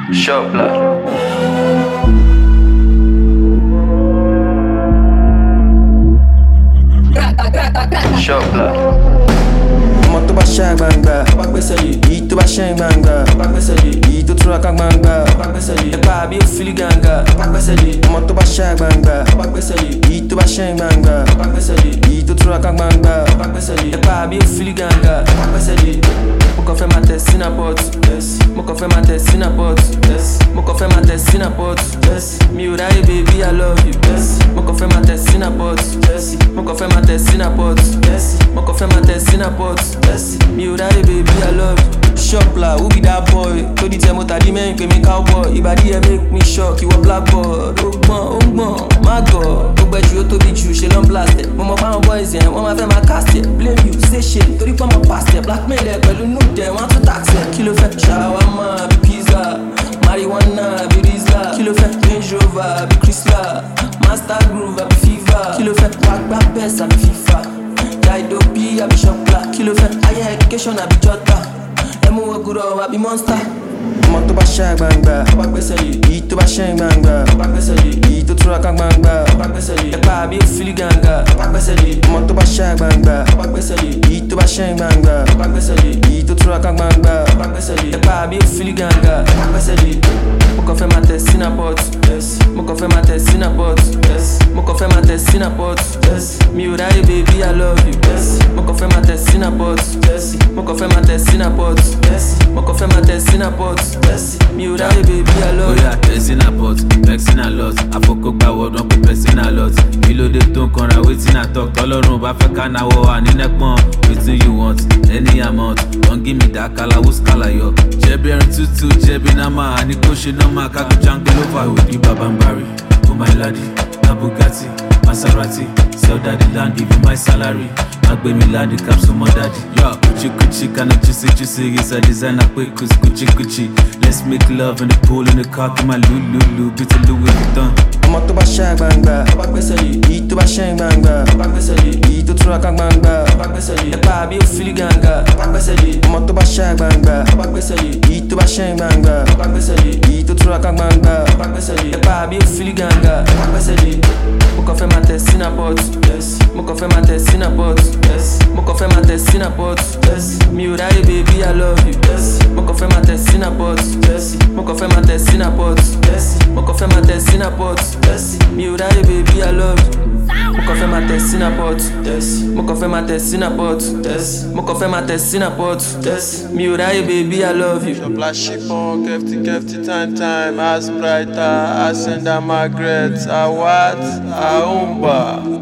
Shop blood. Shop blood. Ọmọ tó bá ṣá gbangba, èyí tó bá ṣẹ́ gbangba, èyí tó túra ká gbangba, ẹ̀pá àbí òfìlì gàngà. Ọmọ tó bá ṣá gbangba, èyí tó bá ṣẹ́ gbangba, èyí tó túra ká gbangba, ẹ̀pá àbí òfìlì gàngà. Mo kàn fẹ́ máa tẹ̀ Sinapot, mo kàn fẹ́ máa tẹ̀ Sinapot, mo kàn fẹ́ máa tẹ̀ Sinapot, mi ò ráyè baby I love you. Mo kàn fẹ́ máa tẹ̀ Sinapot, mo kàn fẹ́ máa tẹ̀ Sinapot, mo kàn fẹ́ máa tẹ̀ Sinapot, mi ò ráyè baby I love you. Shopla, who be that boy? To the tell tadi men pe me cowboy. Ibadi make me shock, you a blackboard. Ogbon, my god. Gbogbo ẹ̀jú ó tóbi jù, ṣe lọ́n blasted. Mo mọ̀ báwọn boys yẹn, wọ́n máa fẹ́ máa cast it. Blame you, say shit, torí pé ọmọ past it. Blackmail ẹ̀ pẹ̀lú nude ẹ̀, wọ́n á tún tax ẹ̀. Kí ló fẹ́? Shawarma àbí pizza, marijuana àbí rizla. Kí ló fẹ́? Range Rover àbí Chrysler, Master Groove àbí Fever. Kí ló fẹ́? Wagba Pes àbí FIFA, Jaido P àbí Shopla. Kí ló fẹ́? Higher education àbí Jota, ẹmu oguro àbí monster. Ọmọ tó bá ṣá gbangba, èyí tó bá ṣẹ́ gbangba, èyí tó túra ká gbangba, ẹ̀pá àbí òfìlì gàngà. Ọmọ tó bá ṣá gbangba, èyí tó bá ṣẹ́ gbangba, èyí tó túra ká gbangba, ẹ̀pá àbí òfìlì gàngà. Mo kàn fẹ́ máa tẹ̀ Sinapot, mo kàn fẹ́ máa tẹ̀ Sinapot, mo kàn fẹ́ máa tẹ̀ Sinapot, mi ò ráyè baby I love you. Mo kàn fẹ́ máa tẹ̀ Sinapot, mo kàn fẹ́ máa tẹ̀ Sinapot, mo kàn fẹ́ máa tẹ̀ Sinapot, mi ò ráyè baby I love you. Oya tẹ̀ Sinapot, vexing a lot, àfọkọ́ gbà wọ́dọ̀ pé pressing a lot. Kí ló dé tó ń kanra wetin I talk? Tọ́lọ́run bá fẹ́ ká náwó wà ní nẹ́pọ̀n. Wetin you want, any amount, don't give me that kala, who's kala yo? Jẹ́bi ẹrin tútù, jẹ́bi náma, àní kò ṣe nọ́mà, kájú jungle over with the Babambari. Oh my lady, na Bugatti, Maserati, sell daddy land, give you my salary. Magbe mi land, cap so my daddy. Yo, Gucci, kinda juicy, it's a designer quick, Gucci. Let's make love in the pool, in the car, come my Lulu, bit of Louis Vuitton. Ọmọ tó bá ṣá gbangba, èyí tó bá ṣẹ́ gbangba, èyí tó túra ká gbangba, ẹ̀pá àbí òfìlì gàngà. Ọmọ tó bá ṣá gbangba, èyí tó bá ṣẹ́ gbangba, èyí tó túra ká gbangba, ẹ̀pá àbí òfìlì gàngà. Mo kàn fẹ́ máa tẹ̀ Sinapot, mo kàn fẹ́ máa tẹ̀ Sinapot, mo kàn fẹ́ máa tẹ̀ Sinapot, mi ò ráyè baby I love you. Mo kàn fẹ́ máa tẹ̀ Sinapot, mo kàn fẹ́ máa tẹ̀ Sinapot, mo kàn fẹ́ máa tẹ̀ Sinapot, mi ò ráyè baby I love you. Mo kàn fẹ́ máa tẹ̀ Sinapot, mo kàn fẹ́ máa tẹ̀ Sinapot, mo kàn fẹ́ máa tẹ̀ Sinapot, mi ò ráyè baby I love you. Shopla Shipon, Kefti, time, as brighter, Ascenda Margaret, Awat, Aumba.